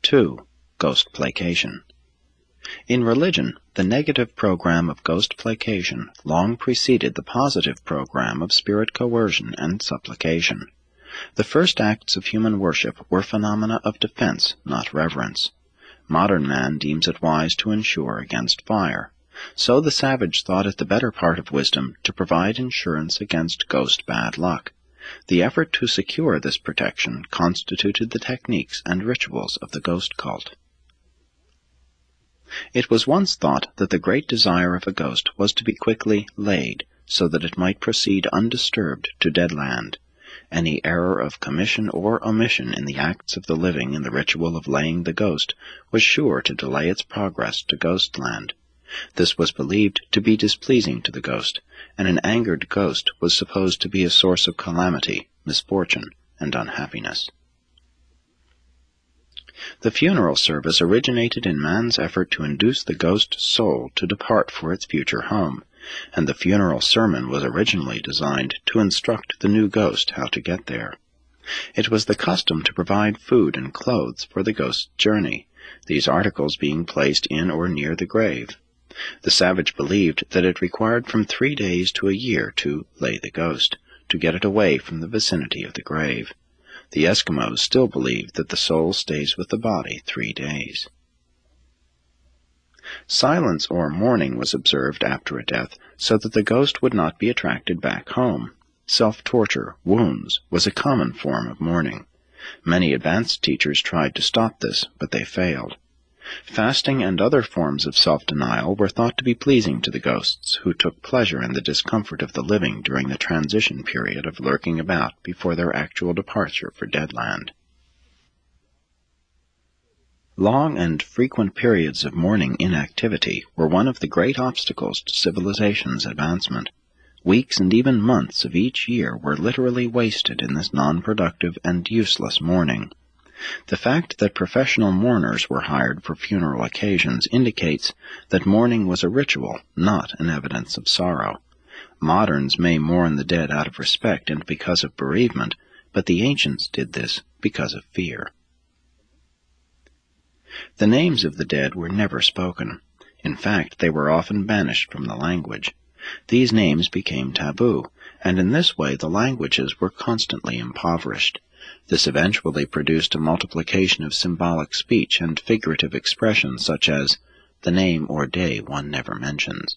2. Ghost placation. In religion, the negative program of ghost placation long preceded the positive program of spirit coercion and supplication. The first acts of human worship were phenomena of defense, not reverence. Modern man deems it wise to insure against fire. So the savage thought it the better part of wisdom to provide insurance against ghost bad luck. The effort to secure this protection constituted the techniques and rituals of the ghost cult. It was once thought that the great desire of a ghost was to be quickly laid, so that it might proceed undisturbed to Deadland. Any error of commission or omission in the acts of the living in the ritual of laying the ghost was sure to delay its progress to Ghostland. This was believed to be displeasing to the ghost, and an angered ghost was supposed to be a source of calamity, misfortune, and unhappiness. The funeral service originated in man's effort to induce the ghost soul to depart for its future home, and the funeral sermon was originally designed to instruct the new ghost how to get there. It was the custom to provide food and clothes for the ghost's journey, these articles being placed in or near the grave. The savage believed that it required from 3 days to a year to lay the ghost, to get it away from the vicinity of the grave. The Eskimos still believe that the soul stays with the body 3 days. Silence or mourning was observed after a death so that the ghost would not be attracted back home. Self-torture, wounds, was a common form of mourning. Many advanced teachers tried to stop this, but they failed. Fasting and other forms of self-denial were thought to be pleasing to the ghosts, who took pleasure in the discomfort of the living during the transition period of lurking about before their actual departure for Deadland. Long and frequent periods of mourning inactivity were one of the great obstacles to civilization's advancement. Weeks and even months of each year were literally wasted in this non-productive and useless mourning. The fact that professional mourners were hired for funeral occasions indicates that mourning was a ritual, not an evidence of sorrow. Moderns may mourn the dead out of respect and because of bereavement, but the ancients did this because of fear. The names of the dead were never spoken. In fact, they were often banished from the language. These names became taboo, and in this way the languages were constantly impoverished. This eventually produced a multiplication of symbolic speech and figurative expressions such as, the name or day one never mentions.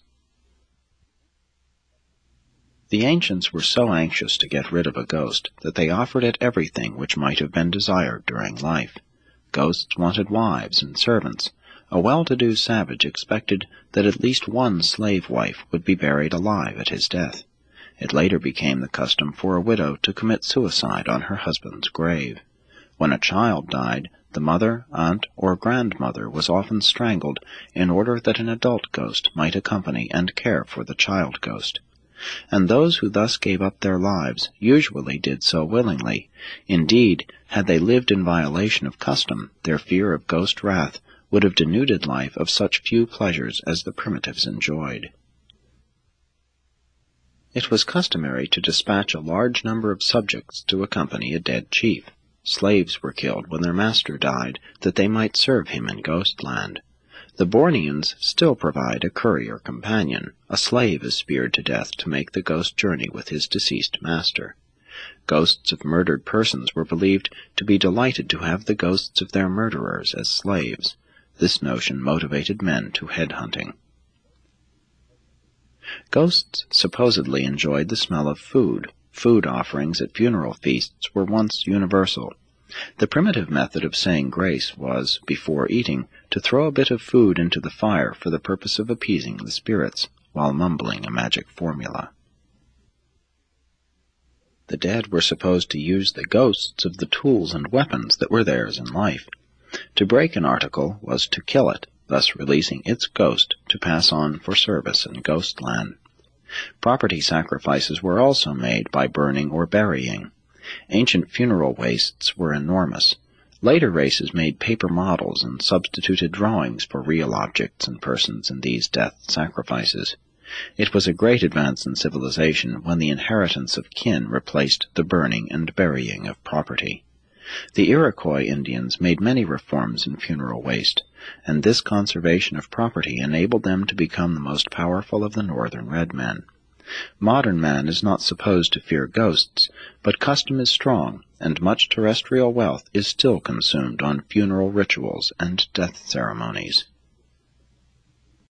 The ancients were so anxious to get rid of a ghost that they offered it everything which might have been desired during life. Ghosts wanted wives and servants. A well-to-do savage expected that at least one slave wife would be buried alive at his death. It later became the custom for a widow to commit suicide on her husband's grave. When a child died, the mother, aunt, or grandmother was often strangled in order that an adult ghost might accompany and care for the child ghost. And those who thus gave up their lives usually did so willingly. Indeed, had they lived in violation of custom, their fear of ghost wrath would have denuded life of such few pleasures as the primitives enjoyed. It was customary to dispatch a large number of subjects to accompany a dead chief. Slaves were killed when their master died, that they might serve him in Ghostland. The Borneans still provide a courier companion. A slave is speared to death to make the ghost journey with his deceased master. Ghosts of murdered persons were believed to be delighted to have the ghosts of their murderers as slaves. This notion motivated men to headhunting. Ghosts supposedly enjoyed the smell of food. Food offerings at funeral feasts were once universal. The primitive method of saying grace was, before eating, to throw a bit of food into the fire for the purpose of appeasing the spirits, while mumbling a magic formula. The dead were supposed to use the ghosts of the tools and weapons that were theirs in life. To break an article was to kill it, thus releasing its ghost to pass on for service in Ghostland. Property sacrifices were also made by burning or burying. Ancient funeral wastes were enormous. Later races made paper models and substituted drawings for real objects and persons in these death sacrifices. It was a great advance in civilization when the inheritance of kin replaced the burning and burying of property. The Iroquois Indians made many reforms in funeral waste, and this conservation of property enabled them to become the most powerful of the northern red men. Modern man is not supposed to fear ghosts, but custom is strong, and much terrestrial wealth is still consumed on funeral rituals and death ceremonies.